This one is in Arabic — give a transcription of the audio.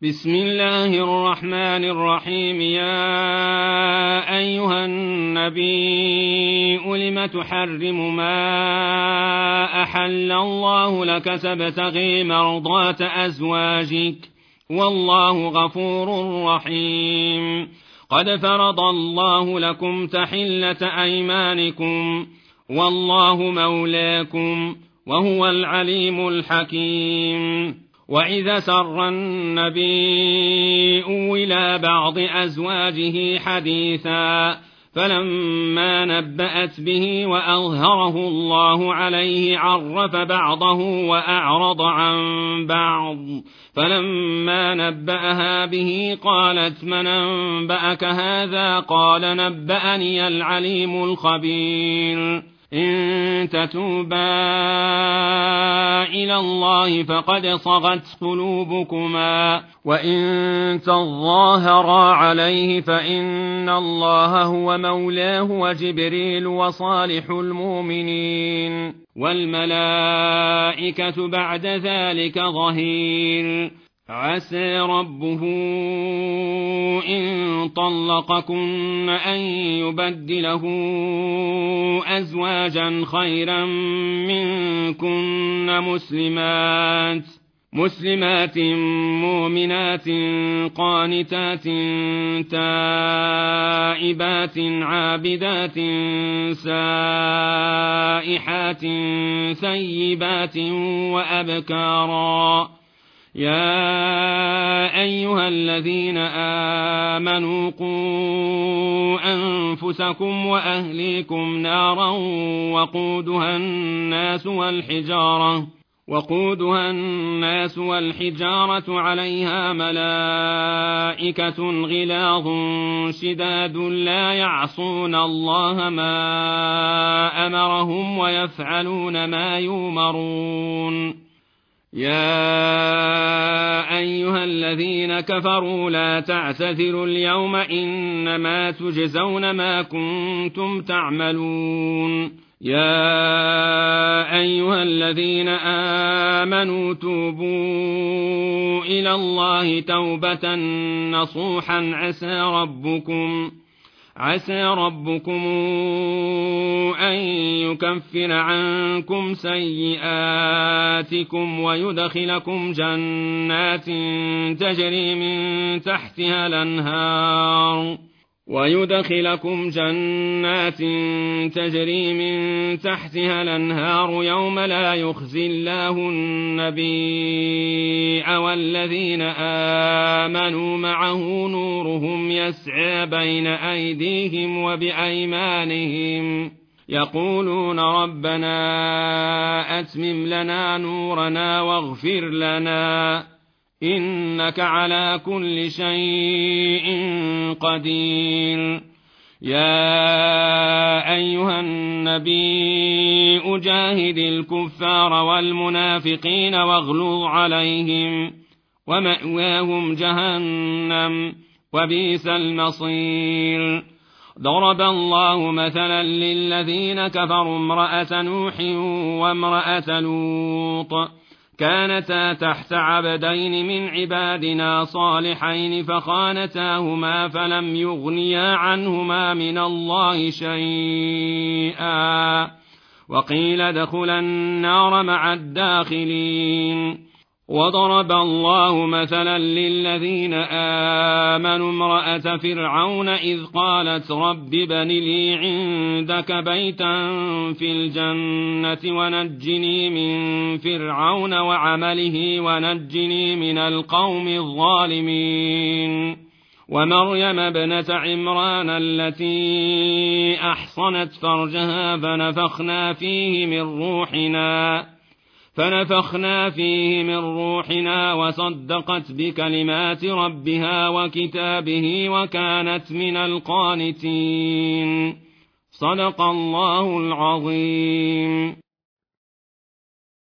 بسم الله الرحمن الرحيم. يا أيها النبي لم تحرم ما أحل الله لك تبتغي مرضات أزواجك والله غفور رحيم. قد فرض الله لكم تحلة أيمانكم والله مولاكم وهو العليم الحكيم. وإذا سر النبي إلى بعض أزواجه حديثا فلما نبأت به وأظهره الله عليه عرف بعضه وأعرض عن بعض، فلما نبأها به قالت من أنبأك هذا؟ قال نبأني العليم الخبير. إن تتوبا إلى الله فقد صغت قلوبكما وإن تظاهرا عليه فإن الله هو مولاه وجبريل وصالح المؤمنين والملائكة بعد ذلك ظهير. عسى ربه إن طلقكن أن يبدله أزواجا خيرا منكن مسلمات مؤمنات قانتات تائبات عابدات سائحات ثيبات وأبكارا. يا أيها الذين آمنوا قوا أنفسكم وأهليكم نارا وقودها الناس والحجارة عليها ملائكة غلاظ شداد لا يعصون الله ما أمرهم ويفعلون ما يؤمرون. يا أيها الذين كفروا لا تعتذروا اليوم إنما تجزون ما كنتم تعملون. يا أيها الذين آمنوا توبوا إلى الله توبة نصوحا عسى ربكم أن يكفر عنكم سيئاتكم ويدخلكم جنات تجري من تحتها الأنهار يوم لا يخزي الله النبي والذين آمنوا معه نورهم يسعى بين أيديهم وبأيمانهم يقولون ربنا أتمم لنا نورنا واغفر لنا إنك على كل شيء قدير. يا أيها النبي أجاهد الكفار والمنافقين واغلظ عليهم ومأواهم جهنم وبئس المصير. ضرب الله مثلا للذين كفروا امرأة نوح وامرأة لوط كانتا تحت عبدين من عبادنا صالحين فخانتاهما فلم يغنيا عنهما من الله شيئا وقيل ادخلا النار مع الداخلين. وضرب الله مثلا للذين آمنوا امرأة فرعون إذ قالت رب ابن لي عندك بيتا في الجنة ونجني من فرعون وعمله ونجني من القوم الظالمين. ومريم ابنة عمران التي أحصنت فرجها فنفخنا فيه من روحنا وصدقت بكلمات ربها وكتابه وكانت من القانتين. صدق الله العظيم.